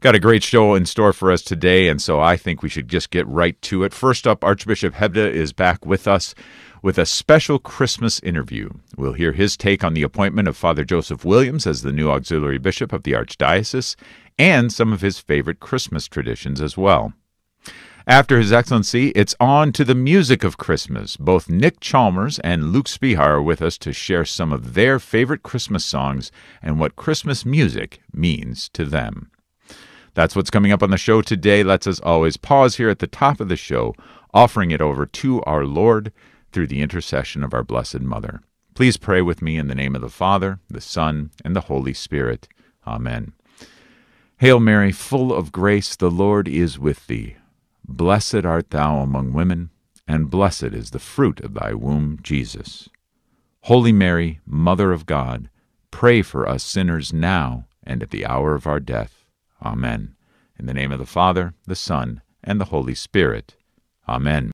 Got a great show in store for us today, and so I think we should just get right to it. First up, Archbishop Hebda is back with us with a special Christmas interview. We'll hear his take on the appointment of Father Joseph Williams as the new auxiliary bishop of the Archdiocese, and some of his favorite Christmas traditions as well. After His Excellency, it's on to the music of Christmas. Both Nick Chalmers and Luke Spihar are with us to share some of their favorite Christmas songs and what Christmas music means to them. That's what's coming up on the show today. Let's, as always, pause here at the top of the show, offering it over to our Lord through the intercession of our Blessed Mother. Please pray with me in the name of the Father, the Son, and the Holy Spirit. Amen. Hail Mary, full of grace, the Lord is with thee. Blessed art thou among women, and blessed is the fruit of thy womb, Jesus. Holy Mary, Mother of God, pray for us sinners now and at the hour of our death. Amen. In the name of the Father, the Son, and the Holy Spirit. Amen.